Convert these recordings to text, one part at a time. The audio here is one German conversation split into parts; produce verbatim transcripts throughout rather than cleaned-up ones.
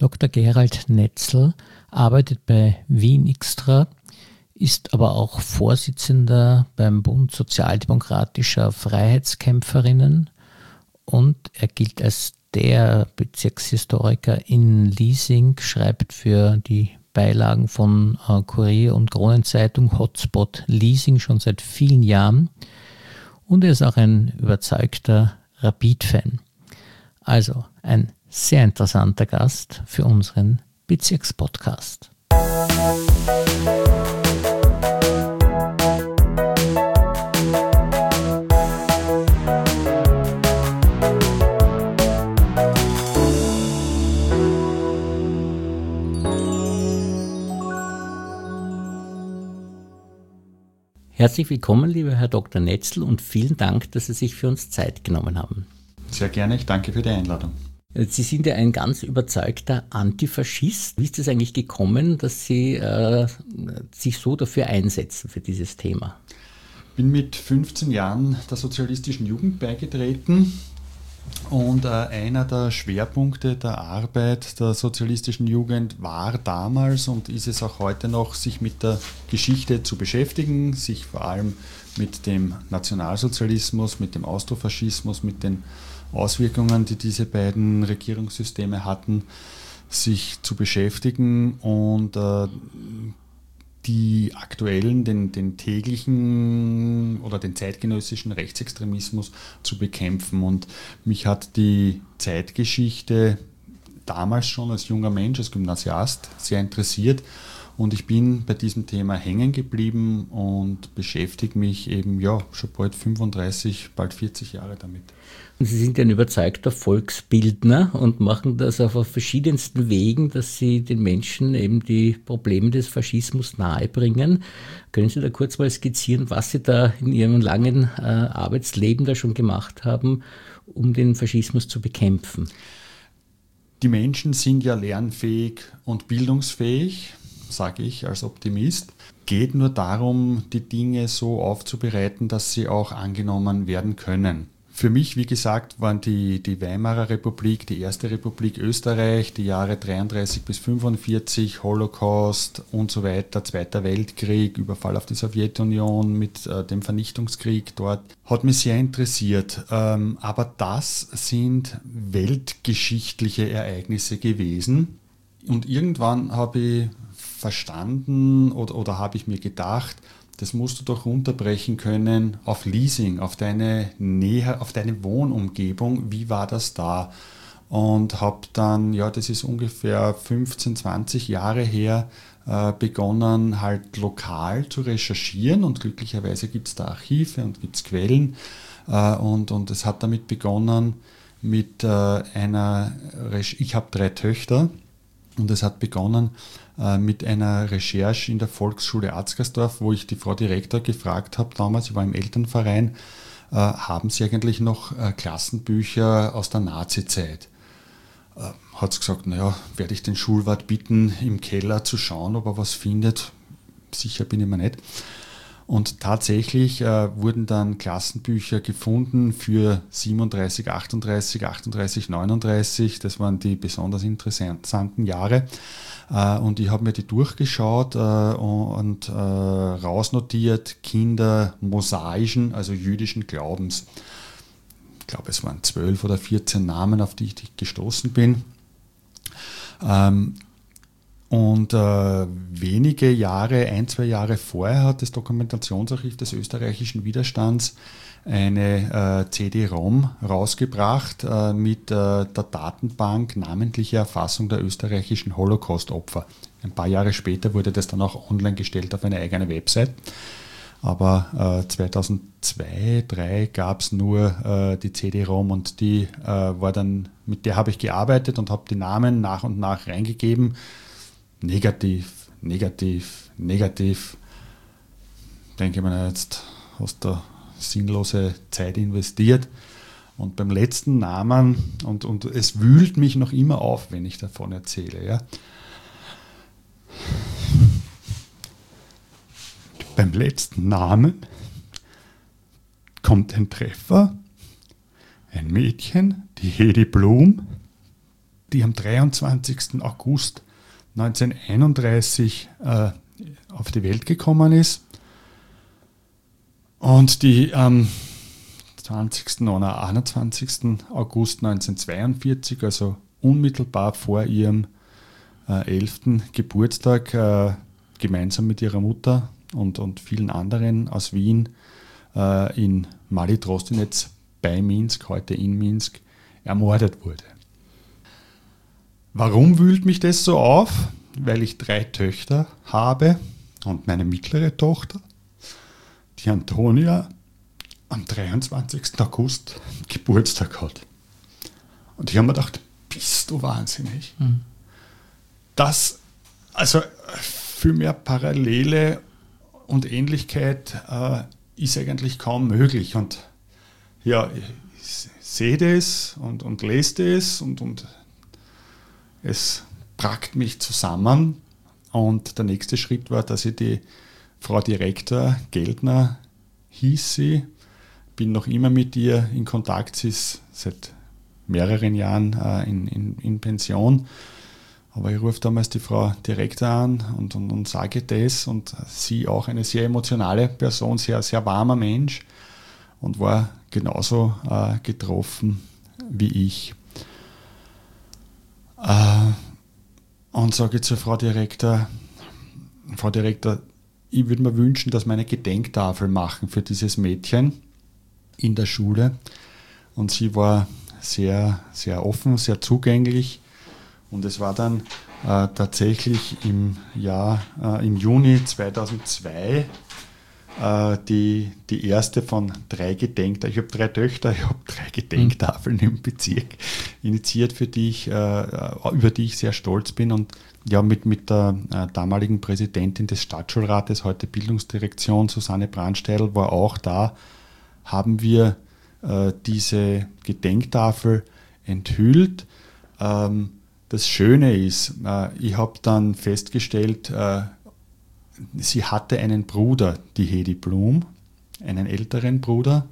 Doktor Gerald Netzl arbeitet bei Wien Xtra, ist aber auch Vorsitzender beim Bund sozialdemokratischer Freiheitskämpferinnen und er gilt als der Bezirkshistoriker in Liesing, schreibt für die Beilagen von äh, Kurier und Kronenzeitung Hotspot Liesing schon seit vielen Jahren und er ist auch ein überzeugter Rapid-Fan. Also ein sehr interessanter Gast für unseren Bezirkspodcast. Herzlich willkommen, lieber Herr Doktor Netzl, und vielen Dank, dass Sie sich für uns Zeit genommen haben. Sehr gerne, ich danke für die Einladung. Sie sind ja ein ganz überzeugter Antifaschist. Wie ist es eigentlich gekommen, dass Sie äh, sich so dafür einsetzen, für dieses Thema? Ich bin mit fünfzehn Jahren der sozialistischen Jugend beigetreten und äh, einer der Schwerpunkte der Arbeit der sozialistischen Jugend war damals und ist es auch heute noch, sich mit der Geschichte zu beschäftigen, sich vor allem mit dem Nationalsozialismus, mit dem Austrofaschismus, mit den Auswirkungen, die diese beiden Regierungssysteme hatten, sich zu beschäftigen und äh, die aktuellen, den, den täglichen oder den zeitgenössischen Rechtsextremismus zu bekämpfen. Und mich hat die Zeitgeschichte damals schon als junger Mensch, als Gymnasiast sehr interessiert. Und ich bin bei diesem Thema hängen geblieben und beschäftige mich eben ja schon bald fünfunddreißig, bald vierzig Jahre damit. Und Sie sind ja ein überzeugter Volksbildner und machen das auf verschiedensten Wegen, dass Sie den Menschen eben die Probleme des Faschismus nahebringen. Können Sie da kurz mal skizzieren, was Sie da in Ihrem langen äh, Arbeitsleben da schon gemacht haben, um den Faschismus zu bekämpfen? Die Menschen sind ja lernfähig und bildungsfähig, sage ich als Optimist. Geht nur darum, die Dinge so aufzubereiten, dass sie auch angenommen werden können. Für mich, wie gesagt, waren die, die Weimarer Republik, die Erste Republik Österreich, die Jahre dreiunddreißig bis fünfundvierzig, Holocaust und so weiter, Zweiter Weltkrieg, Überfall auf die Sowjetunion mit äh, dem Vernichtungskrieg dort, hat mich sehr interessiert. Ähm, aber das sind weltgeschichtliche Ereignisse gewesen. Und irgendwann habe ich verstanden oder, oder habe ich mir gedacht, das musst du doch runterbrechen können auf Liesing, auf deine Nähe, auf deine Wohnumgebung. Wie war das da? Und habe dann, ja, das ist ungefähr fünfzehn, zwanzig Jahre her, äh, begonnen, halt lokal zu recherchieren. Und glücklicherweise gibt es da Archive und gibt es Quellen. Äh, und, und es hat damit begonnen mit äh, einer, Re- ich habe drei Töchter. Und es hat begonnen äh, mit einer Recherche in der Volksschule Arzgersdorf, wo ich die Frau Direktor gefragt habe damals, ich war im Elternverein, äh, haben Sie eigentlich noch äh, Klassenbücher aus der Nazizeit? Äh, hat sie gesagt, naja, werde ich den Schulwart bitten, im Keller zu schauen, ob er was findet. Sicher bin ich mir nicht. Und tatsächlich äh, wurden dann Klassenbücher gefunden für siebenunddreißig, achtunddreißig, achtunddreißig, neununddreißig. Das waren die besonders interessanten Jahre. Äh, und ich habe mir die durchgeschaut äh, und äh, rausnotiert Kinder mosaischen, also jüdischen Glaubens. Ich glaube, es waren zwölf oder vierzehn Namen, auf die ich gestoßen bin. Ähm, Und äh, wenige Jahre, ein, zwei Jahre vorher hat das Dokumentationsarchiv des österreichischen Widerstands eine äh, C D-ROM rausgebracht äh, mit äh, der Datenbank namentliche Erfassung der österreichischen Holocaust-Opfer. Ein paar Jahre später wurde das dann auch online gestellt auf eine eigene Website. Aber äh, zweitausendzwei, zweitausenddrei gab es nur äh, die C D-ROM und die äh, war dann, mit der habe ich gearbeitet und habe die Namen nach und nach reingegeben. Negativ, negativ, negativ. Denke ich mir, jetzt hast du sinnlose Zeit investiert. Und beim letzten Namen, und, und es wühlt mich noch immer auf, wenn ich davon erzähle. Ja. Beim letzten Namen kommt ein Treffer, ein Mädchen, die Hedi Blum, die am dreiundzwanzigsten August neunzehnhunderteinunddreißig äh, auf die Welt gekommen ist und die am zwanzigsten oder einundzwanzigsten August neunzehnhundertzweiundvierzig, also unmittelbar vor ihrem äh, elften Geburtstag, äh, gemeinsam mit ihrer Mutter und, und vielen anderen aus Wien äh, in Mali Trostinec bei Minsk, heute in Minsk, ermordet wurde. Warum wühlt mich das so auf? Weil ich drei Töchter habe und meine mittlere Tochter, die Antonia, am dreiundzwanzigsten August Geburtstag hat. Und ich habe mir gedacht, bist du wahnsinnig? Mhm. Das, also viel mehr Parallele und Ähnlichkeit äh, ist eigentlich kaum möglich. Und ja, ich sehe das und, und lese das und, und es packt mich zusammen. Und der nächste Schritt war, dass ich die Frau Direktor Geldner hieß sie, bin noch immer mit ihr in Kontakt, sie ist seit mehreren Jahren äh, in, in, in Pension. Aber ich rufe damals die Frau Direktor an und, und, und sage das und sie auch eine sehr emotionale Person, sehr, sehr warmer Mensch und war genauso äh, getroffen wie ich. Äh, und sage zur Frau Direktor, Frau Direktor, ich würde mir wünschen, dass wir eine Gedenktafel machen für dieses Mädchen in der Schule. Und sie war sehr, sehr offen, sehr zugänglich. Und es war dann äh, tatsächlich im Jahr, äh, im Juni zweitausendzwei äh, die, die erste von drei Gedenktafeln. Ich habe drei Töchter, ich habe drei Gedenktafeln im Bezirk initiiert, für die ich, äh, über die ich sehr stolz bin. Und ja, mit, mit der äh, damaligen Präsidentin des Stadtschulrates, heute Bildungsdirektion, Susanne Brandsteidl, war auch da, haben wir äh, diese Gedenktafel enthüllt. Ähm, das Schöne ist, äh, ich habe dann festgestellt, äh, sie hatte einen Bruder, die Hedi Blum, einen älteren Bruder.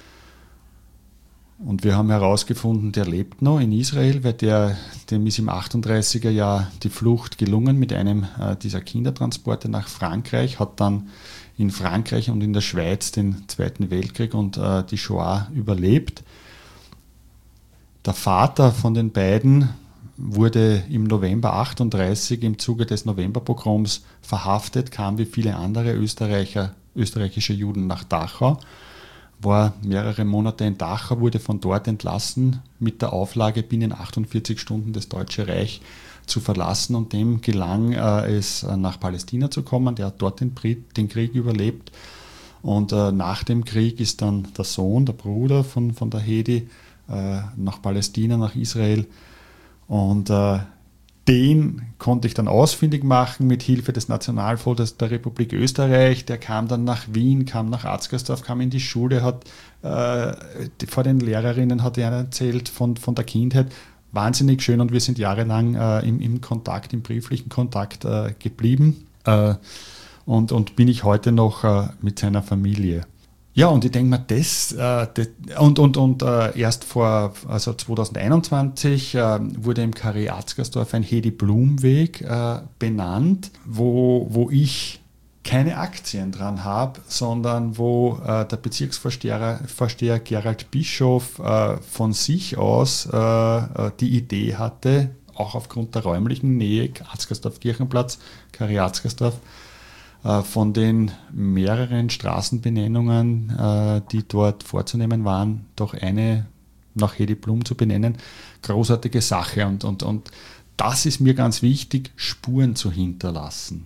Und wir haben herausgefunden, der lebt noch in Israel, weil der, dem ist im achtunddreißiger Jahr die Flucht gelungen mit einem äh, dieser Kindertransporte nach Frankreich, hat dann in Frankreich und in der Schweiz den Zweiten Weltkrieg und äh, die Shoah überlebt. Der Vater von den beiden wurde im November achtunddreißig im Zuge des Novemberpogroms verhaftet, kam wie viele andere Österreicher, österreichische Juden nach Dachau, war mehrere Monate in Dachau, wurde von dort entlassen mit der Auflage, binnen achtundvierzig Stunden das Deutsche Reich zu verlassen, und dem gelang äh, es, nach Palästina zu kommen. Der hat dort den, den Krieg überlebt, und äh, nach dem Krieg ist dann der Sohn, der Bruder von, von der Hedi äh, nach Palästina, nach Israel, und äh, den konnte ich dann ausfindig machen mit Hilfe des Nationalfotos der Republik Österreich. Der kam dann nach Wien, kam nach Atzgersdorf, kam in die Schule, hat äh, vor den Lehrerinnen hat er erzählt von, von der Kindheit. Wahnsinnig schön, und wir sind jahrelang äh, im, im Kontakt, im brieflichen Kontakt äh, geblieben, äh, und, und bin ich heute noch äh, mit seiner Familie. Ja, und ich denke mir, das, äh, das und, und, und äh, erst vor, also zweitausendeinundzwanzig äh, wurde im Karree Atzgersdorf ein Hedi-Blum-Weg äh, benannt, wo, wo ich keine Aktien dran habe, sondern wo äh, der Bezirksvorsteher Vorsteher Gerald Bischof äh, von sich aus äh, die Idee hatte, auch aufgrund der räumlichen Nähe, Atzgersdorf-Kirchenplatz, Karree Atzgersdorf, äh, von den mehreren Straßenbenennungen, äh, die dort vorzunehmen waren, doch eine nach Hedi Blum zu benennen. Großartige Sache, und, und, und das ist mir ganz wichtig, Spuren zu hinterlassen.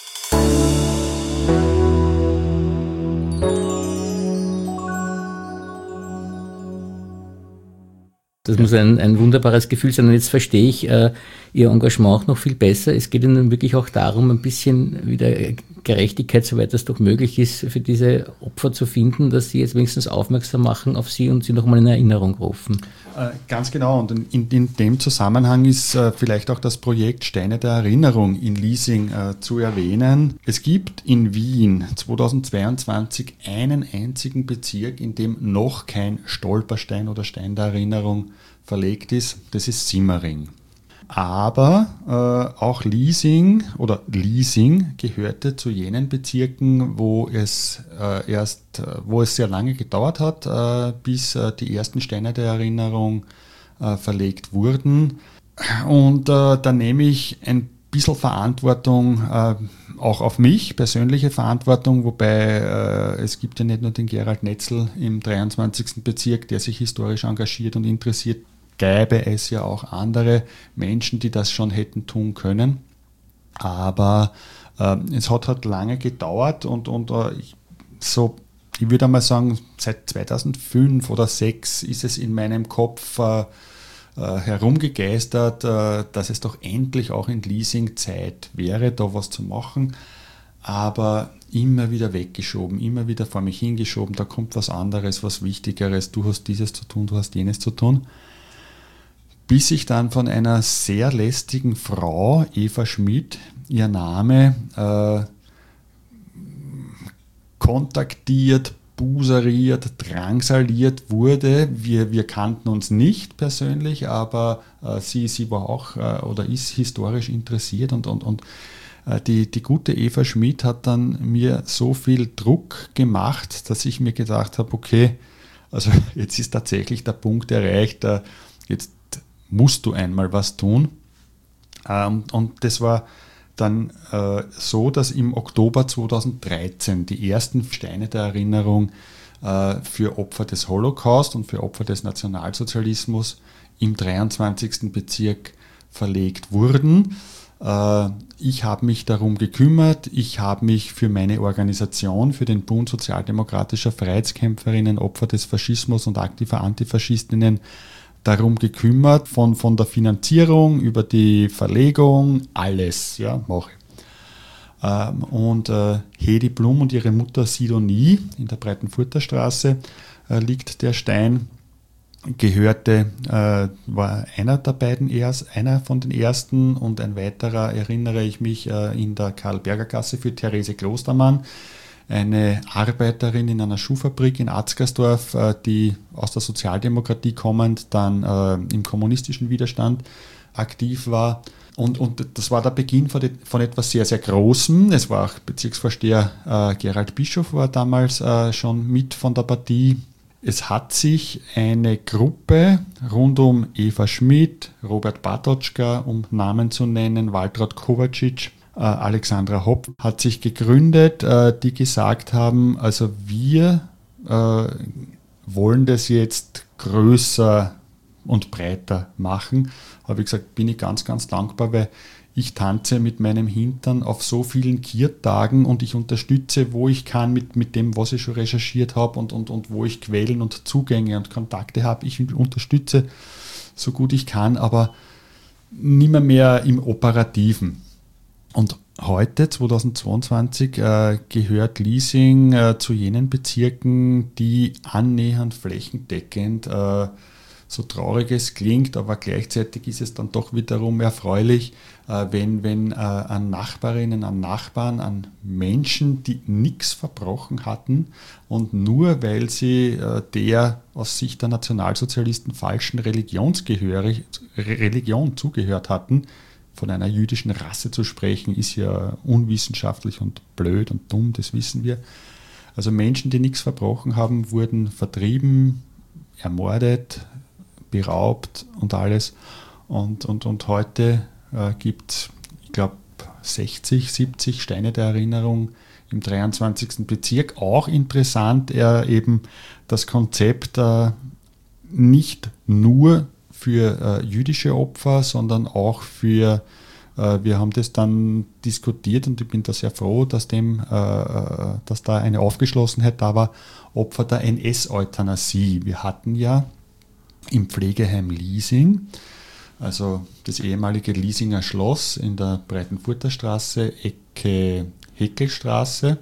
Das muss ein, ein wunderbares Gefühl sein. Und jetzt verstehe ich äh, Ihr Engagement auch noch viel besser. Es geht Ihnen wirklich auch darum, ein bisschen wieder Gerechtigkeit, soweit das doch möglich ist, für diese Opfer zu finden, dass Sie jetzt wenigstens aufmerksam machen auf sie und sie nochmal in Erinnerung rufen. Äh, ganz genau. Und in, in dem Zusammenhang ist äh, vielleicht auch das Projekt Steine der Erinnerung in Liesing äh, zu erwähnen. Es gibt in Wien zweitausendzweiundzwanzig einen einzigen Bezirk, in dem noch kein Stolperstein oder Stein der Erinnerung verlegt ist. Das ist Simmering. Aber äh, auch Liesing oder Liesing gehörte zu jenen Bezirken, wo es äh, erst, äh, wo es sehr lange gedauert hat, äh, bis äh, die ersten Steine der Erinnerung äh, verlegt wurden. Und äh, da nehme ich ein bisschen Verantwortung äh, auch auf mich, persönliche Verantwortung, wobei äh, es gibt ja nicht nur den Gerald Netzl im dreiundzwanzigsten Bezirk, der sich historisch engagiert und interessiert, gäbe es ja auch andere Menschen, die das schon hätten tun können. Aber äh, es hat halt lange gedauert und, und äh, ich, so, ich würde einmal sagen, seit zweitausendfünf oder zweitausendsechs ist es in meinem Kopf äh, äh, herumgegeistert, äh, dass es doch endlich auch in Liesing Zeit wäre, da was zu machen. Aber immer wieder weggeschoben, immer wieder vor mich hingeschoben, da kommt was anderes, was Wichtigeres, du hast dieses zu tun, du hast jenes zu tun. Bis ich dann von einer sehr lästigen Frau, Eva Schmidt, ihr Name, äh, kontaktiert, buseriert, drangsaliert wurde. Wir, wir kannten uns nicht persönlich, aber äh, sie, sie war auch äh, oder ist historisch interessiert und, und, und äh, die, die gute Eva Schmidt hat dann mir so viel Druck gemacht, dass ich mir gedacht habe, okay, also jetzt ist tatsächlich der Punkt erreicht, äh, jetzt musst du einmal was tun. Ähm, und das war dann äh, so, dass im Oktober zweitausenddreizehn die ersten Steine der Erinnerung äh, für Opfer des Holocaust und für Opfer des Nationalsozialismus im dreiundzwanzigsten Bezirk verlegt wurden. Äh, ich habe mich darum gekümmert, ich habe mich für meine Organisation, für den Bund sozialdemokratischer Freiheitskämpferinnen, Opfer des Faschismus und aktiver Antifaschistinnen darum gekümmert, von, von der Finanzierung über die Verlegung, alles, ja, mache ich. Ähm, und äh, Hedi Blum und ihre Mutter Sidonie in der Breitenfurter Straße äh, liegt der Stein, gehörte, äh, war einer der beiden erst, einer von den ersten und ein weiterer, erinnere ich mich, äh, in der Karl-Berger-Gasse für Therese Klostermann, eine Arbeiterin in einer Schuhfabrik in Atzgersdorf, die aus der Sozialdemokratie kommend dann äh, im kommunistischen Widerstand aktiv war. Und, und das war der Beginn von, de, von etwas sehr, sehr Großem. Es war auch Bezirksvorsteher äh, Gerald Bischof war damals äh, schon mit von der Partie. Es hat sich eine Gruppe rund um Eva Schmidt, Robert Bartoczka, um Namen zu nennen, Waltraud Kovacic, Alexandra Hopp hat sich gegründet, die gesagt haben, also wir wollen das jetzt größer und breiter machen. Habe ich gesagt, bin ich ganz, ganz dankbar, weil ich tanze mit meinem Hintern auf so vielen Kirtagen und ich unterstütze, wo ich kann, mit, mit dem, was ich schon recherchiert habe und, und, und wo ich Quellen und Zugänge und Kontakte habe. Ich unterstütze so gut ich kann, aber nimmer mehr im Operativen. Und heute, zweitausendzweiundzwanzig, äh, gehört Liesing äh, zu jenen Bezirken, die annähernd flächendeckend, äh, so traurig es klingt, aber gleichzeitig ist es dann doch wiederum erfreulich, äh, wenn, wenn äh, an Nachbarinnen, an Nachbarn, an Menschen, die nichts verbrochen hatten und nur weil sie äh, der aus Sicht der Nationalsozialisten falschen Religionsgehörig, Religion zugehört hatten. Von einer jüdischen Rasse zu sprechen, ist ja unwissenschaftlich und blöd und dumm, das wissen wir. Also Menschen, die nichts verbrochen haben, wurden vertrieben, ermordet, beraubt und alles. Und, und, und heute äh, gibt es, ich glaube, sechzig, siebzig Steine der Erinnerung im dreiundzwanzigsten Bezirk. Auch interessant, äh, eben das Konzept äh, nicht nur für äh, jüdische Opfer, sondern auch für, äh, wir haben das dann diskutiert und ich bin da sehr froh, dass, dem, äh, dass da eine Aufgeschlossenheit da war, Opfer der N S-Euthanasie. Wir hatten ja im Pflegeheim Liesing, also das ehemalige Liesinger Schloss in der Breitenfurter Straße, Ecke Heckelstraße,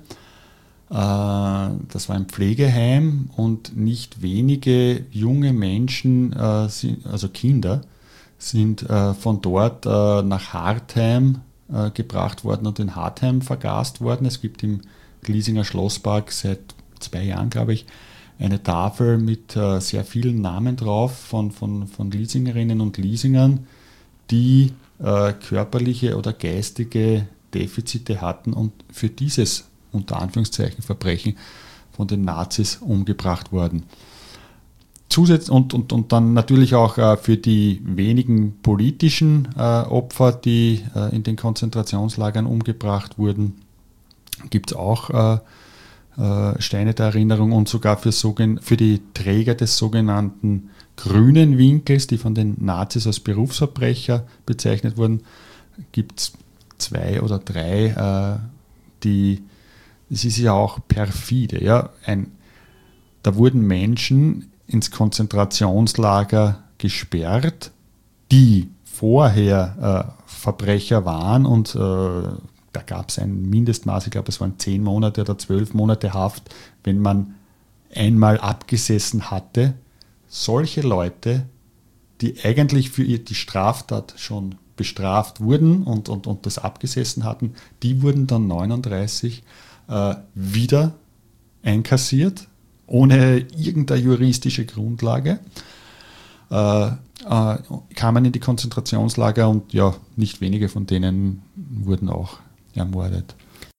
das war ein Pflegeheim und nicht wenige junge Menschen, also Kinder, sind von dort nach Hartheim gebracht worden und in Hartheim vergast worden. Es gibt im Liesinger Schlosspark seit zwei Jahren, glaube ich, eine Tafel mit sehr vielen Namen drauf von, von, von Liesingerinnen und Liesingern, die äh, körperliche oder geistige Defizite hatten und für dieses, unter Anführungszeichen, Verbrechen von den Nazis umgebracht wurden. Zusätzlich und, und, und dann natürlich auch äh, für die wenigen politischen äh, Opfer, die äh, in den Konzentrationslagern umgebracht wurden, gibt es auch äh, äh, Steine der Erinnerung und sogar für, sogen, für die Träger des sogenannten grünen Winkels, die von den Nazis als Berufsverbrecher bezeichnet wurden, gibt es zwei oder drei, äh, die, es ist ja auch perfide. Ja? Ein, da wurden Menschen ins Konzentrationslager gesperrt, die vorher äh, Verbrecher waren und äh, da gab es ein Mindestmaß, ich glaube es waren zehn Monate oder zwölf Monate Haft, wenn man einmal abgesessen hatte. Solche Leute, die eigentlich für die Straftat schon bestraft wurden und, und, und das abgesessen hatten, die wurden dann neununddreißig äh, wieder einkassiert, ohne irgendeine juristische Grundlage, äh, äh, kamen in die Konzentrationslager und ja, nicht wenige von denen wurden auch ermordet.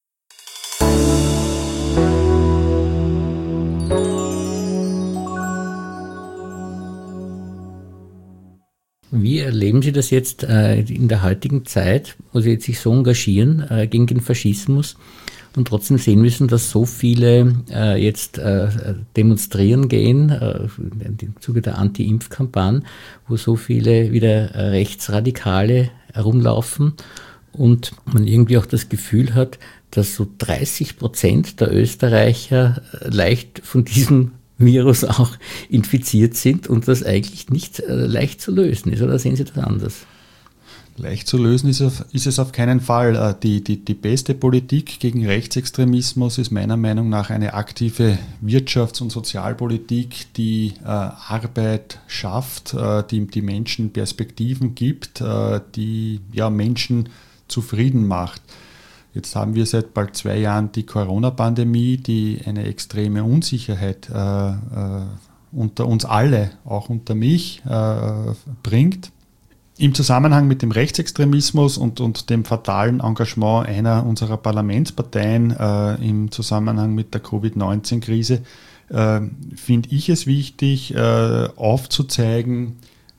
Wie erleben Sie das jetzt äh, in der heutigen Zeit, wo Sie jetzt sich so engagieren äh, gegen den Faschismus und trotzdem sehen müssen, dass so viele äh, jetzt äh, demonstrieren gehen, äh, im Zuge der Anti-Impf-Kampagne, wo so viele wieder äh, Rechtsradikale herumlaufen und man irgendwie auch das Gefühl hat, dass so dreißig Prozent der Österreicher leicht von diesem Virus auch infiziert sind und das eigentlich nicht äh, leicht zu lösen ist. Oder sehen Sie das anders? Leicht zu lösen ist, auf, ist es auf keinen Fall. Die, die, die beste Politik gegen Rechtsextremismus ist meiner Meinung nach eine aktive Wirtschafts- und Sozialpolitik, die äh, Arbeit schafft, äh, die, die Menschen Perspektiven gibt, äh, die ja, Menschen zufrieden macht. Jetzt haben wir seit bald zwei Jahren die Corona-Pandemie, die eine extreme Unsicherheit äh, äh, unter uns alle, auch unter mich, äh, bringt. Im Zusammenhang mit dem Rechtsextremismus und, und dem fatalen Engagement einer unserer Parlamentsparteien äh, im Zusammenhang mit der Covid neunzehn Krise äh, finde ich es wichtig, äh, aufzuzeigen,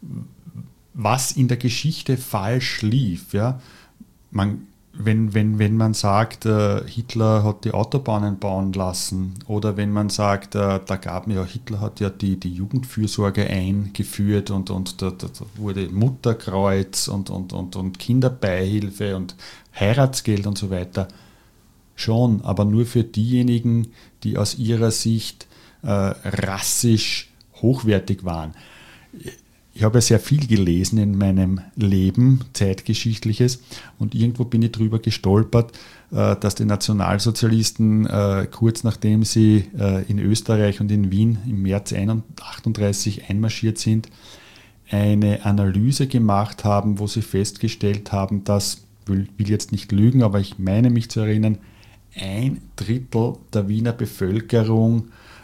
was in der Geschichte falsch lief. Ja? Man Wenn, wenn, wenn man sagt, äh, Hitler hat die Autobahnen bauen lassen oder wenn man sagt, äh, da gab ja, Hitler hat ja die, die Jugendfürsorge eingeführt und, und da, da wurde Mutterkreuz und, und, und, und Kinderbeihilfe und Heiratsgeld und so weiter. Schon, aber nur für diejenigen, die aus ihrer Sicht äh, rassisch hochwertig waren. Ich habe ja sehr viel gelesen in meinem Leben, zeitgeschichtliches, und irgendwo bin ich drüber gestolpert, dass die Nationalsozialisten kurz nachdem sie in Österreich und in Wien im März achtunddreißig einmarschiert sind, eine Analyse gemacht haben, wo sie festgestellt haben, dass, ich will jetzt nicht lügen, aber ich meine mich zu erinnern, ein Drittel der Wiener Bevölkerung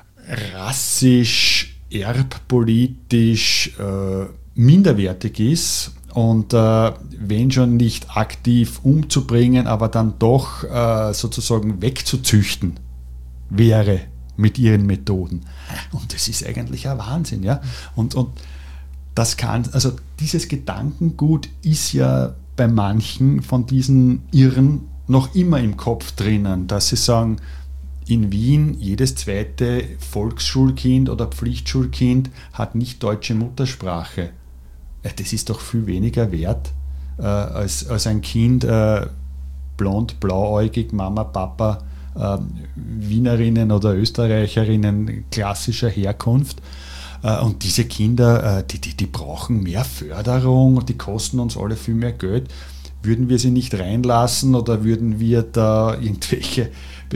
rassisch, erbpolitisch äh, minderwertig ist und äh, wenn schon nicht aktiv umzubringen, aber dann doch äh, sozusagen wegzuzüchten wäre mit ihren Methoden. Und das ist eigentlich ein Wahnsinn, ja. Und, und das kann, also dieses Gedankengut ist ja bei manchen von diesen Irren noch immer im Kopf drinnen, dass sie sagen, in Wien jedes zweite Volksschulkind oder Pflichtschulkind hat nicht deutsche Muttersprache. Das ist doch viel weniger wert äh, als, als ein Kind äh, blond, blauäugig, Mama, Papa, äh, Wienerinnen oder Österreicherinnen klassischer Herkunft. Äh, und diese Kinder, äh, die, die, die brauchen mehr Förderung und die kosten uns alle viel mehr Geld. Würden wir sie nicht reinlassen oder würden wir da irgendwelche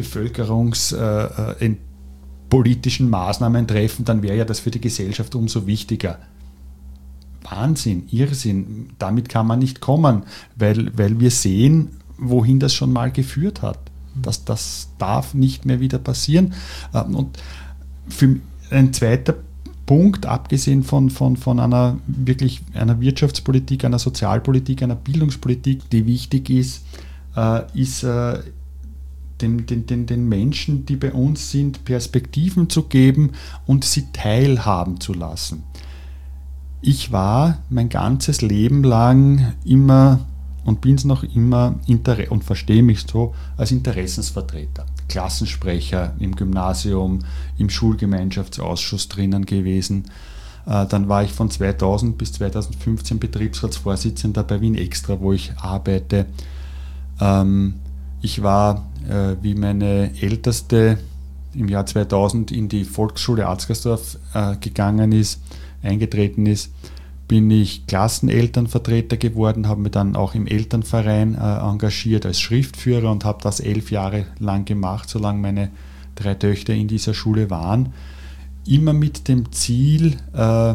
bevölkerungspolitischen äh, Maßnahmen treffen, dann wäre ja das für die Gesellschaft umso wichtiger. Wahnsinn, Irrsinn, damit kann man nicht kommen, weil, weil wir sehen, wohin das schon mal geführt hat. Das, das darf nicht mehr wieder passieren. Und für ein zweiter Punkt, abgesehen von, von, von einer wirklich einer Wirtschaftspolitik, einer Sozialpolitik, einer Bildungspolitik, die wichtig ist, äh, ist äh, den, den, den, den Menschen, die bei uns sind, Perspektiven zu geben und sie teilhaben zu lassen. Ich war mein ganzes Leben lang immer und bin es noch immer Inter- und verstehe mich so als Interessensvertreter, Klassensprecher im Gymnasium, im Schulgemeinschaftsausschuss drinnen gewesen. Äh, dann war ich von zweitausend bis zweitausendfünfzehn Betriebsratsvorsitzender bei Wien Extra, wo ich arbeite. Ähm, ich war, äh, wie meine Älteste im Jahr zweitausend in die Volksschule Arzgersdorf äh, gegangen ist, eingetreten ist, bin ich Klassenelternvertreter geworden, habe mich dann auch im Elternverein äh, engagiert als Schriftführer und habe das elf Jahre lang gemacht, solange meine drei Töchter in dieser Schule waren. Immer mit dem Ziel, äh,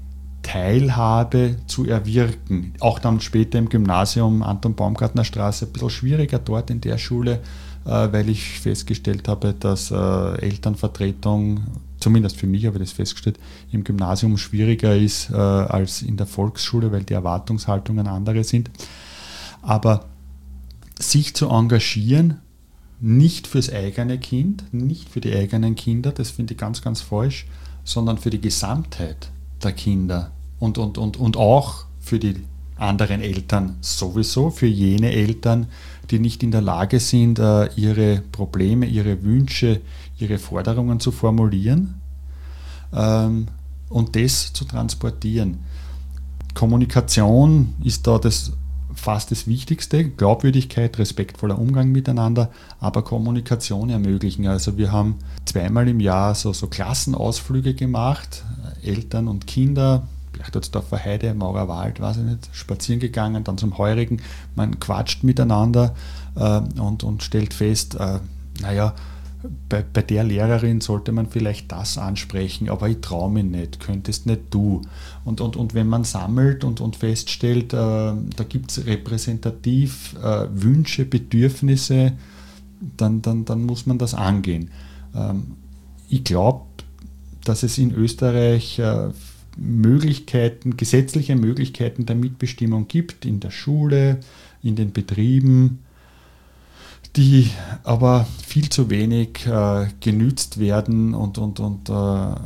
Teilhabe zu erwirken. Auch dann später im Gymnasium Anton Baumgartner Straße, ein bisschen schwieriger dort in der Schule, äh, weil ich festgestellt habe, dass äh, Elternvertretung, zumindest für mich habe ich das festgestellt, im Gymnasium schwieriger ist äh, als in der Volksschule, weil die Erwartungshaltungen andere sind. Aber sich zu engagieren, nicht fürs eigene Kind, nicht für die eigenen Kinder, das finde ich ganz, ganz falsch, sondern für die Gesamtheit der Kinder und, und, und, und auch für die anderen Eltern sowieso, für jene Eltern, die nicht in der Lage sind, ihre Probleme, ihre Wünsche, ihre Forderungen zu formulieren ähm, und das zu transportieren. Kommunikation ist da das fast das Wichtigste, Glaubwürdigkeit, respektvoller Umgang miteinander, aber Kommunikation ermöglichen. Also wir haben zweimal im Jahr so, so Klassenausflüge gemacht, Eltern und Kinder, Berchtoldsdorfer Heide, Maurerwald, weiß ich nicht, spazieren gegangen, dann zum Heurigen. Man quatscht miteinander äh, und, und stellt fest, äh, naja, bei, bei der Lehrerin sollte man vielleicht das ansprechen, aber ich traue mich nicht, könntest nicht du. Und, und, und wenn man sammelt und, und feststellt, äh, da gibt es repräsentativ äh, Wünsche, Bedürfnisse, dann, dann, dann muss man das angehen. Ähm, ich glaube, dass es in Österreich äh, Möglichkeiten, gesetzliche Möglichkeiten der Mitbestimmung gibt, in der Schule, in den Betrieben, die aber viel zu wenig äh, genützt werden und, und, und äh, da,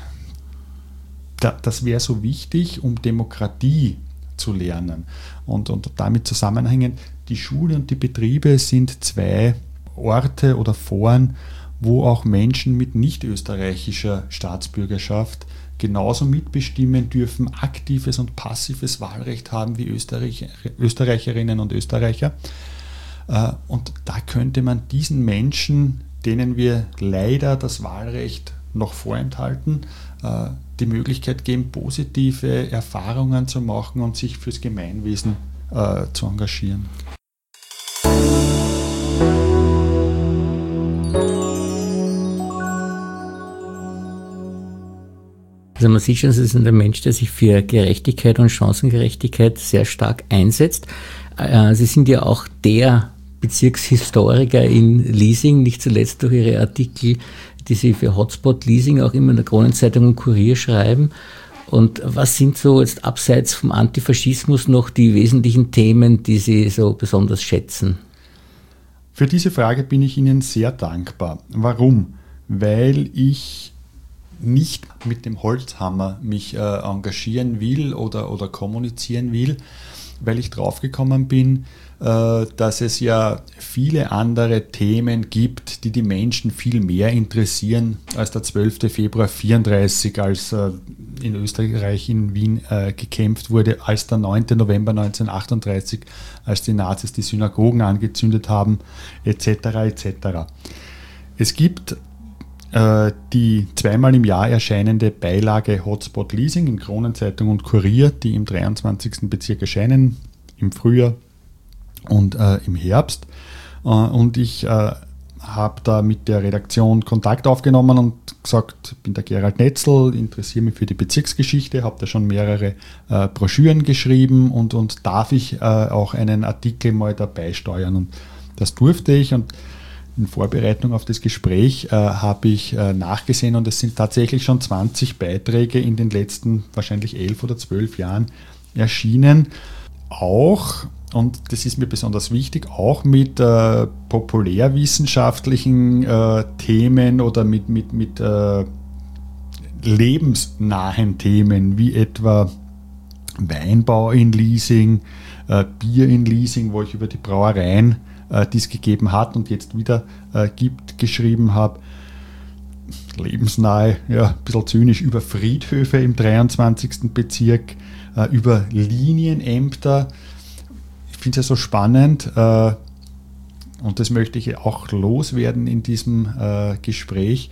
das wäre so wichtig, um Demokratie zu lernen. Und, und damit zusammenhängend, die Schule und die Betriebe sind zwei Orte oder Foren, wo auch Menschen mit nicht österreichischer Staatsbürgerschaft genauso mitbestimmen dürfen, aktives und passives Wahlrecht haben wie Österreich, Österreicherinnen und Österreicher. Und da könnte man diesen Menschen, denen wir leider das Wahlrecht noch vorenthalten, die Möglichkeit geben, positive Erfahrungen zu machen und sich fürs Gemeinwesen zu engagieren. Also man sieht schon, es ist ein Mensch, der sich für Gerechtigkeit und Chancengerechtigkeit sehr stark einsetzt. Sie sind ja auch der Bezirkshistoriker in Liesing, nicht zuletzt durch Ihre Artikel, die Sie für Hotspot Liesing auch immer in der Kronenzeitung und Kurier schreiben. Und was sind so jetzt abseits vom Antifaschismus noch die wesentlichen Themen, die Sie so besonders schätzen? Für diese Frage bin ich Ihnen sehr dankbar. Warum? Weil ich nicht mit dem Holzhammer mich äh, engagieren will oder, oder kommunizieren will, weil ich draufgekommen bin, äh, dass es ja viele andere Themen gibt, die die Menschen viel mehr interessieren als der zwölfte Februar vierunddreißig, als äh, in Österreich, in Wien äh, gekämpft wurde, als der neunte November neunzehnhundertachtunddreißig, als die Nazis die Synagogen angezündet haben, et cetera et cetera. Es gibt die zweimal im Jahr erscheinende Beilage Hotspot Liesing in Kronenzeitung und Kurier, die im dreiundzwanzigsten Bezirk erscheinen, im Frühjahr und äh, im Herbst. Äh, und ich äh, habe da mit der Redaktion Kontakt aufgenommen und gesagt, ich bin der Gerald Netzl, interessiere mich für die Bezirksgeschichte, habe da schon mehrere äh, Broschüren geschrieben und, und darf ich äh, auch einen Artikel mal dabei steuern. Und das durfte ich und in Vorbereitung auf das Gespräch äh, habe ich äh, nachgesehen und es sind tatsächlich schon zwanzig Beiträge in den letzten wahrscheinlich elf oder zwölf Jahren erschienen. Auch, und das ist mir besonders wichtig, auch mit äh, populärwissenschaftlichen äh, Themen oder mit, mit, mit äh, lebensnahen Themen, wie etwa Weinbau in Leasing, äh, Bier in Leasing, wo ich über die Brauereien, äh, die es gegeben hat und jetzt wieder äh, gibt, geschrieben habe. Lebensnahe, ja, ein bisschen zynisch, über Friedhöfe im dreiundzwanzigsten Bezirk, äh, über Linienämter. Ich finde es ja so spannend, äh, und das möchte ich auch loswerden in diesem äh, Gespräch.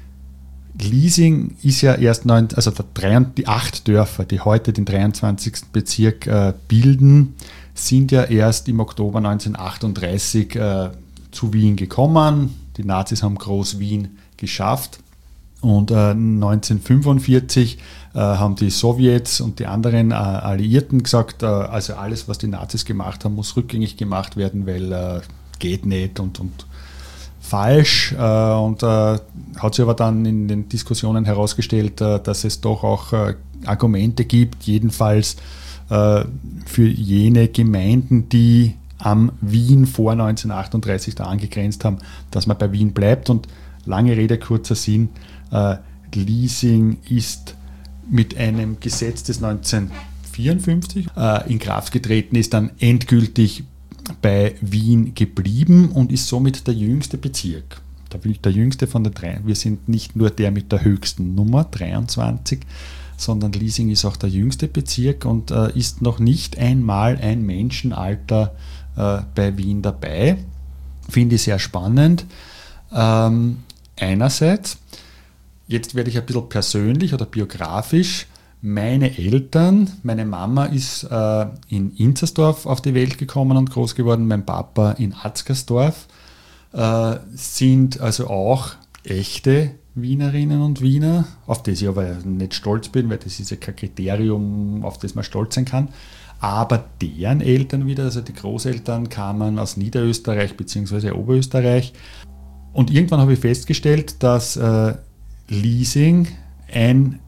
Leasing ist ja erst, neun, also die acht Dörfer, die heute den dreiundzwanzigsten Bezirk äh, bilden, sind ja erst im Oktober neunzehnhundertachtunddreißig äh, zu Wien gekommen. Die Nazis haben Groß-Wien geschafft und äh, neunzehnhundertfünfundvierzig äh, haben die Sowjets und die anderen äh, Alliierten gesagt, äh, also alles, was die Nazis gemacht haben, muss rückgängig gemacht werden, weil äh, geht nicht und, und falsch, äh, und äh, hat sich aber dann in den Diskussionen herausgestellt, äh, dass es doch auch äh, Argumente gibt, jedenfalls äh, für jene Gemeinden, die am Wien vor neunzehnhundertachtunddreißig da angegrenzt haben, dass man bei Wien bleibt. Und lange Rede, kurzer Sinn, äh, Leasing ist mit einem Gesetz, das neunzehnhundertvierundfünfzig äh, in Kraft getreten ist, dann endgültig bei Wien geblieben und ist somit der jüngste Bezirk. Der, der jüngste von den drei. Wir sind nicht nur der mit der höchsten Nummer, dreiundzwanzig, sondern Leasing ist auch der jüngste Bezirk und äh, ist noch nicht einmal ein Menschenalter äh, bei Wien dabei. Finde ich sehr spannend. Ähm, einerseits, jetzt werde ich ein bisschen persönlich oder biografisch. Meine Eltern, meine Mama ist äh, in Inzersdorf auf die Welt gekommen und groß geworden, mein Papa in Atzgersdorf, äh, sind also auch echte Wienerinnen und Wiener, auf das ich aber nicht stolz bin, weil das ist ja kein Kriterium, auf das man stolz sein kann. Aber deren Eltern wieder, also die Großeltern, kamen aus Niederösterreich bzw. Oberösterreich. Und irgendwann habe ich festgestellt, dass äh, Leasing ein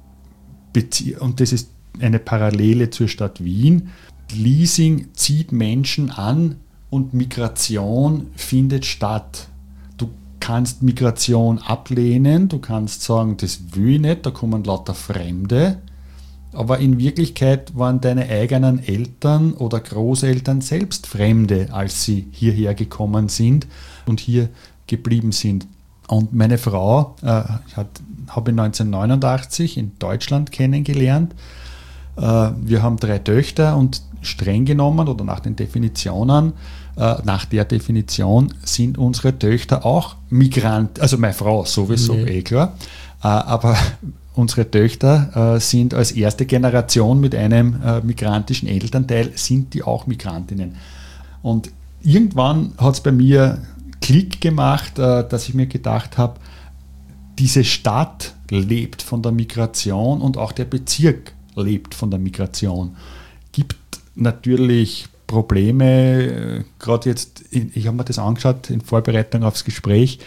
und das ist eine Parallele zur Stadt Wien. Leasing zieht Menschen an und Migration findet statt. Du kannst Migration ablehnen, du kannst sagen, das will ich nicht, da kommen lauter Fremde, aber in Wirklichkeit waren deine eigenen Eltern oder Großeltern selbst Fremde, als sie hierher gekommen sind und hier geblieben sind. Und meine Frau äh, hat, habe ich neunzehnhundertneunundachtzig in Deutschland kennengelernt. Äh, wir haben drei Töchter und streng genommen oder nach den Definitionen, äh, nach der Definition sind unsere Töchter auch Migranten, also meine Frau sowieso, nee. eh klar, äh, aber unsere Töchter äh, sind als erste Generation mit einem äh, migrantischen Elternteil, sind die auch Migrantinnen. Und irgendwann hat es bei mir Klick gemacht, dass ich mir gedacht habe, diese Stadt lebt von der Migration und auch der Bezirk lebt von der Migration. Gibt natürlich Probleme, gerade jetzt, ich habe mir das angeschaut in Vorbereitung aufs Gespräch,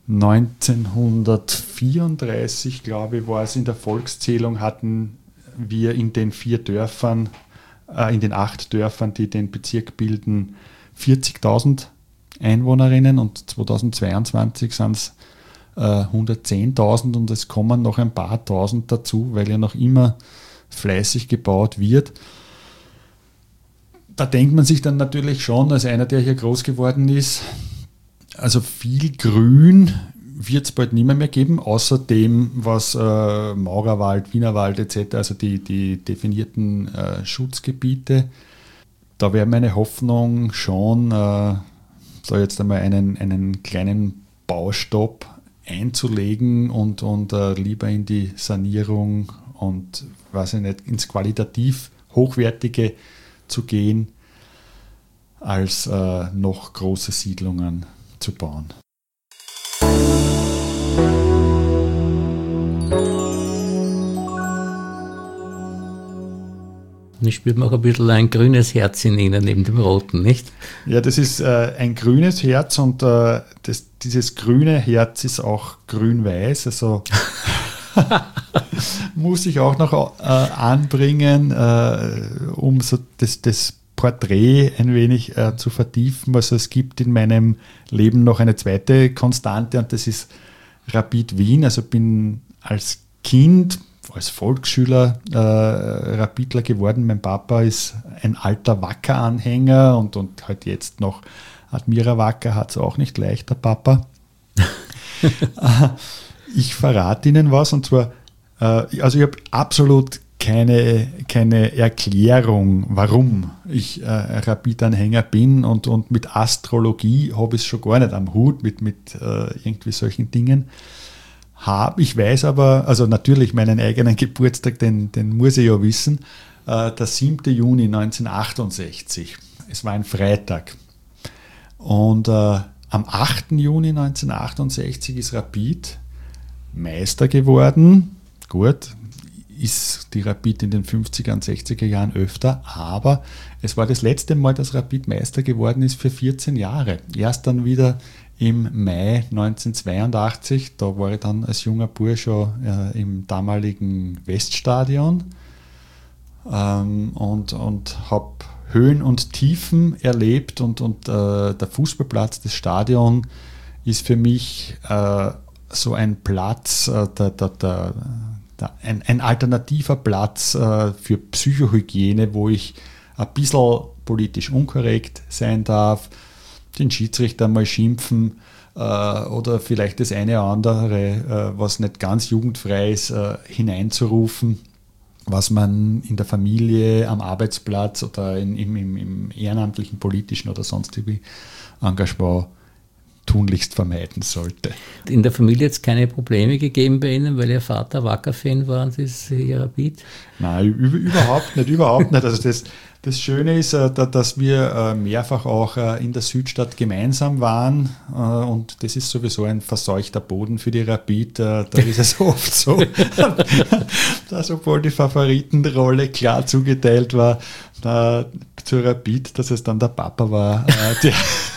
neunzehnhundertvierunddreißig, glaube ich, war es in der Volkszählung, hatten wir in den vier Dörfern, äh, in den acht Dörfern, die den Bezirk bilden, vierzigtausend Einwohnerinnen und zweitausendzweiundzwanzig sind es äh, hundertzehntausend und es kommen noch ein paar Tausend dazu, weil ja noch immer fleißig gebaut wird. Da denkt man sich dann natürlich schon, als einer, der hier groß geworden ist, also viel Grün wird es bald nicht mehr, mehr geben, außer dem, was äh, Maurerwald, Wienerwald et cetera, also die, die definierten äh, Schutzgebiete. Da wäre meine Hoffnung schon, äh, so jetzt einmal einen, einen kleinen Baustopp einzulegen und, und äh, lieber in die Sanierung und weiß ich nicht, ins qualitativ Hochwertige zu gehen, als äh, noch große Siedlungen zu bauen. Da spürt man auch ein bisschen ein grünes Herz in Ihnen neben dem roten, nicht? Ja, das ist äh, ein grünes Herz und äh, das, dieses grüne Herz ist auch grün-weiß, also muss ich auch noch äh, anbringen, äh, um so das, das Porträt ein wenig äh, zu vertiefen. Also es gibt in meinem Leben noch eine zweite Konstante und das ist Rapid Wien. Also bin als Kind, als Volksschüler äh, Rapidler geworden. Mein Papa ist ein alter Wacker-Anhänger und, und halt jetzt noch Admira Wacker, hat es auch nicht leicht, der Papa. Ich verrate Ihnen was und zwar, äh, also ich habe absolut keine, keine Erklärung, warum ich äh, Rapid-Anhänger bin und, und mit Astrologie habe ich es schon gar nicht am Hut, mit, mit äh, irgendwie solchen Dingen. Hab, ich weiß aber, also natürlich meinen eigenen Geburtstag, den, den muss ich ja wissen, äh, der siebten Juni neunzehnhundertachtundsechzig. Es war ein Freitag. Und äh, am achten Juni neunzehnhundertachtundsechzig ist Rapid Meister geworden. Gut, ist die Rapid in den fünfziger und sechziger Jahren öfter, aber es war das letzte Mal, dass Rapid Meister geworden ist für vierzehn Jahre. Erst dann wieder im Mai neunzehnhundertzweiundachtzig, da war ich dann als junger Bursche äh, im damaligen Weststadion ähm, und, und habe Höhen und Tiefen erlebt und, und äh, der Fußballplatz, das Stadion ist für mich äh, so ein Platz, äh, der, der, der, der, ein, ein alternativer Platz äh, für Psychohygiene, wo ich ein bisschen politisch unkorrekt sein darf, den Schiedsrichter mal schimpfen äh, oder vielleicht das eine oder andere, äh, was nicht ganz jugendfrei ist, äh, hineinzurufen, was man in der Familie, am Arbeitsplatz oder in, im, im, im ehrenamtlichen, politischen oder sonstigen Engagement tunlichst vermeiden sollte. In der Familie hat es keine Probleme gegeben bei Ihnen, weil Ihr Vater Wacker-Fan war und Sie ist hier Rapid? Nein, überhaupt nicht, überhaupt nicht. Also das, das Schöne ist, dass wir mehrfach auch in der Südstadt gemeinsam waren und das ist sowieso ein verseuchter Boden für die Rapid. Da ist es oft so, dass obwohl die Favoritenrolle klar zugeteilt war, zur Rapid, dass es dann der Papa war, der,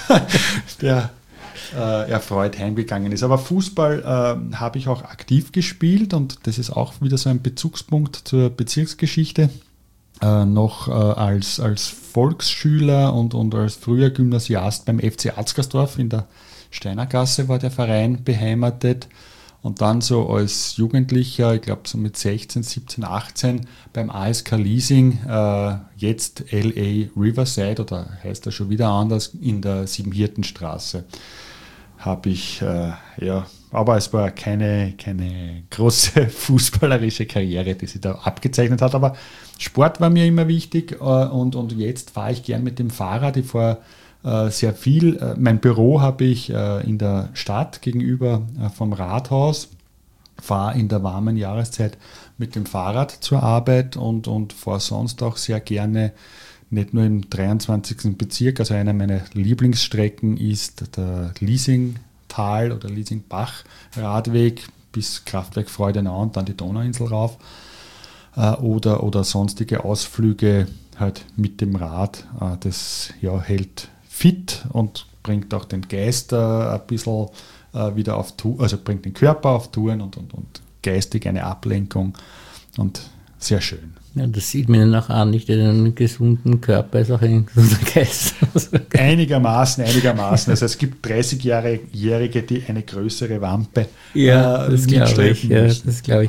der Äh, erfreut heimgegangen ist. Aber Fußball äh, habe ich auch aktiv gespielt und das ist auch wieder so ein Bezugspunkt zur Bezirksgeschichte. Äh, noch äh, als, als Volksschüler und, und als früher Gymnasiast beim F C Atzgersdorf in der Steinergasse war der Verein beheimatet und dann so als Jugendlicher, ich glaube so mit sechzehn, siebzehn, achtzehn beim A S K Leasing, äh, jetzt L A Riverside oder heißt das schon wieder anders, in der Siebenhirtenstraße. Habe ich, äh, ja, aber es war keine, keine große fußballerische Karriere, die sich da abgezeichnet hat, aber Sport war mir immer wichtig äh, und, und jetzt fahre ich gern mit dem Fahrrad, ich fahre äh, sehr viel, äh, mein Büro habe ich äh, in der Stadt gegenüber äh, vom Rathaus, fahre in der warmen Jahreszeit mit dem Fahrrad zur Arbeit und, und fahre sonst auch sehr gerne nicht nur im dreiundzwanzigsten Bezirk, also einer meiner Lieblingsstrecken ist der Liesingtal oder Liesing-Bach-Radweg bis Kraftwerk Freudenau und dann die Donauinsel rauf äh, oder, oder sonstige Ausflüge halt mit dem Rad. Äh, das ja, hält fit und bringt auch den Geist äh, ein bisschen äh, wieder auf Touren, also bringt den Körper auf Touren und, und, und geistig eine Ablenkung und sehr schön. Ja, das sieht man Ihnen auch an, nicht in einem gesunden Körper, ist auch ein gesunder Geist. Einigermaßen, einigermaßen. Also es gibt dreißigjährige, die eine größere Wampe ja, äh, das glaube ich. Ja, das glaube ich.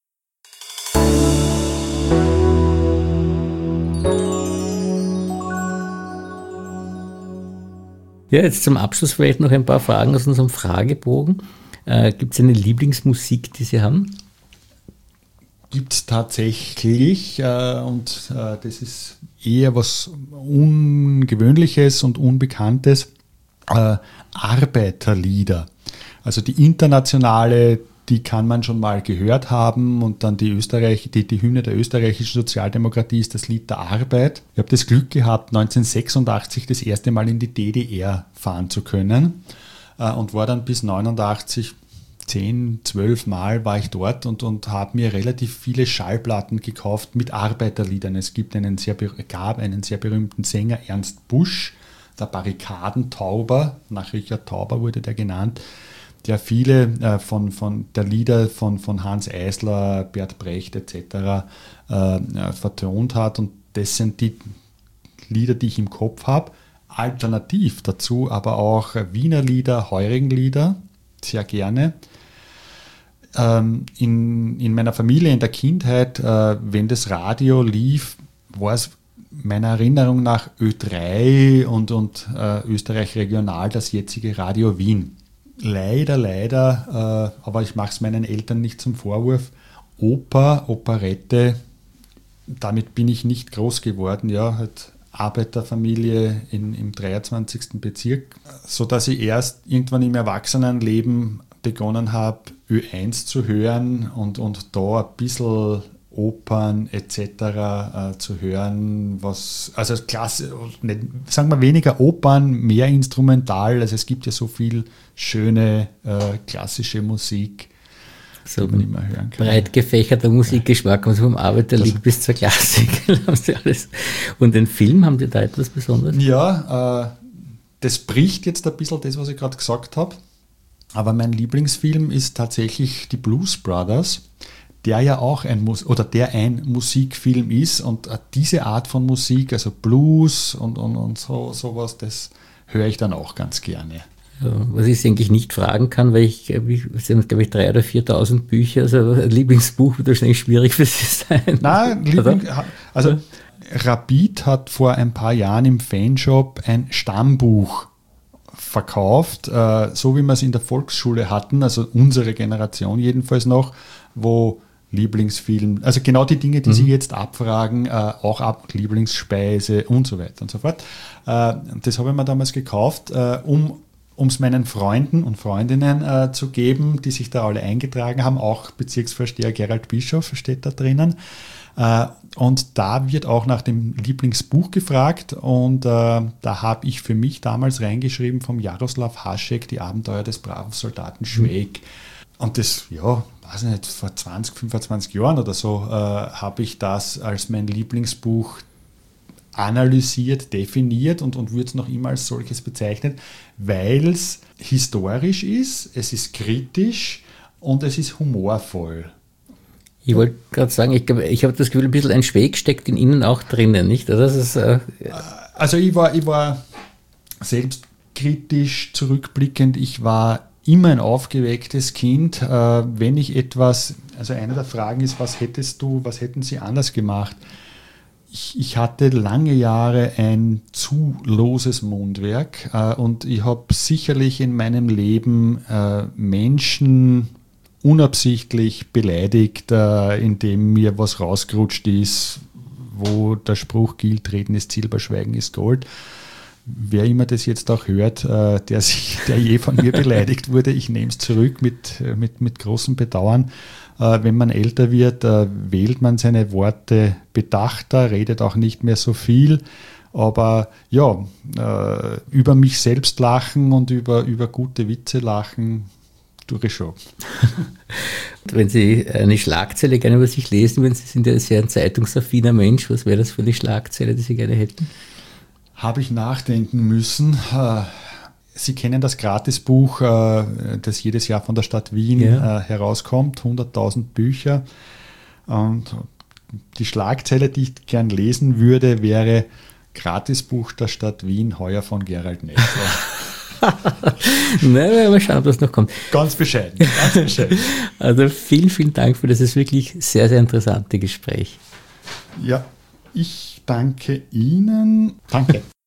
Ja, jetzt zum Abschluss vielleicht noch ein paar Fragen aus unserem Fragebogen. Äh, gibt es eine Lieblingsmusik, die Sie haben? Gibt es tatsächlich äh, und äh, das ist eher was Ungewöhnliches und Unbekanntes, äh, Arbeiterlieder. Also die internationale, die kann man schon mal gehört haben und dann die, Österreich, die, die Hymne der österreichischen Sozialdemokratie ist das Lied der Arbeit. Ich habe das Glück gehabt, neunzehnhundertsechsundachtzig das erste Mal in die D D R fahren zu können äh, und war dann bis neunundachtzig zehn, zwölf Mal war ich dort und, und habe mir relativ viele Schallplatten gekauft mit Arbeiterliedern. Es gibt einen sehr, gab einen sehr berühmten Sänger, Ernst Busch, der Barrikadentauber, nach Richard Tauber wurde der genannt, der viele äh, von, von der Lieder von, von Hans Eisler, Bert Brecht et cetera äh, vertont hat. Und das sind die Lieder, die ich im Kopf habe. Alternativ dazu aber auch Wiener Lieder, Heurigen-Lieder, sehr gerne. Ähm, in, in meiner Familie, in der Kindheit, äh, wenn das Radio lief, war es meiner Erinnerung nach Ö drei und, und äh, Österreich Regional, das jetzige Radio Wien. Leider, leider, äh, aber ich mache es meinen Eltern nicht zum Vorwurf, Oper, Operette, damit bin ich nicht groß geworden, ja, halt Arbeiterfamilie in, im dreiundzwanzigsten Bezirk, sodass ich erst irgendwann im Erwachsenenleben begonnen habe, Ö eins zu hören und, und da ein bisschen Opern et cetera äh, zu hören, was, also Klasse, nicht, sagen wir weniger Opern, mehr instrumental, also es gibt ja so viel schöne äh, klassische Musik, so die man immer hören kann. Breit gefächerter Musikgeschmack, also vom Arbeiterlied bis zur Klassik. Haben Sie alles. Und den Film, haben die da etwas Besonderes? Ja, äh, das bricht jetzt ein bisschen das, was ich gerade gesagt habe, aber mein Lieblingsfilm ist tatsächlich die Blues Brothers, der ja auch ein Mus- oder der ein Musikfilm ist und äh, diese Art von Musik, also Blues und, und, und so sowas, das höre ich dann auch ganz gerne. Ja, was ich eigentlich nicht fragen kann, weil ich, ich Sie haben, glaube ich, dreitausend oder viertausend Bücher, also ein Lieblingsbuch wird wahrscheinlich schwierig für Sie sein. Nein, Liebling, also Rapid hat vor ein paar Jahren im Fanshop ein Stammbuch verkauft, äh, so wie wir es in der Volksschule hatten, also unsere Generation jedenfalls noch, wo Lieblingsfilm, also genau die Dinge, die mhm. Sie jetzt abfragen, äh, auch ab Lieblingsspeise und so weiter und so fort. Äh, das habe ich mir damals gekauft, äh, um es meinen Freunden und Freundinnen äh, zu geben, die sich da alle eingetragen haben. Auch Bezirksvorsteher Gerald Bischof steht da drinnen. Äh, und da wird auch nach dem Lieblingsbuch gefragt und äh, da habe ich für mich damals reingeschrieben vom Jaroslav Hašek, Die Abenteuer des braven Soldaten Schweig. Mhm. Und das, ja, weiß nicht, vor zwanzig, fünfundzwanzig Jahren oder so äh, habe ich das als mein Lieblingsbuch analysiert, definiert und, und würde es noch immer als solches bezeichnen, weil es historisch ist, es ist kritisch und es ist humorvoll. Ich wollte gerade sagen, ich, ich habe das Gefühl, ein bisschen ein Schweig steckt in Ihnen auch drinnen, nicht? Das ist, äh, also ich war, ich war selbstkritisch zurückblickend, ich war immer ein aufgewecktes Kind, äh, wenn ich etwas, also eine der Fragen ist, was hättest du, was hätten Sie anders gemacht? Ich, ich hatte lange Jahre ein zu loses Mundwerk äh, und ich habe sicherlich in meinem Leben äh, Menschen unabsichtlich beleidigt, äh, indem mir was rausgerutscht ist, wo der Spruch gilt, Reden ist Silber, Schweigen ist Gold. Wer immer das jetzt auch hört, äh, der, sich, der je von mir beleidigt wurde, ich nehme es zurück mit, mit, mit großem Bedauern. Äh, wenn man älter wird, äh, wählt man seine Worte bedachter, redet auch nicht mehr so viel. Aber ja, äh, über mich selbst lachen und über, über gute Witze lachen, tue ich schon. Wenn Sie eine Schlagzeile gerne über sich lesen würden, Sie sind ja sehr ein zeitungsaffiner Mensch, was wäre das für eine Schlagzeile, die Sie gerne hätten? Habe ich nachdenken müssen. Sie kennen das Gratisbuch, das jedes Jahr von der Stadt Wien ja. herauskommt, hunderttausend Bücher. Und die Schlagzeile, die ich gern lesen würde, wäre Gratisbuch der Stadt Wien, heuer von Gerald Nestler. Nein, mal schauen, ob das noch kommt. Ganz bescheiden, ganz bescheiden. Also vielen, vielen Dank für das wirklich sehr, sehr interessante Gespräch. Ja, ich danke Ihnen. Danke.